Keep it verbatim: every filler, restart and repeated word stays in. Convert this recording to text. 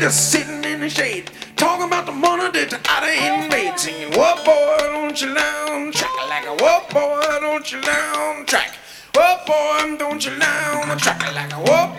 just sitting in the shade, talking about the money that I ain't made, singing, "Whoa, boy, don't you lounge track like a whoa, boy, don't you lounge track, whoa, boy, don't you lounge track like a whoa."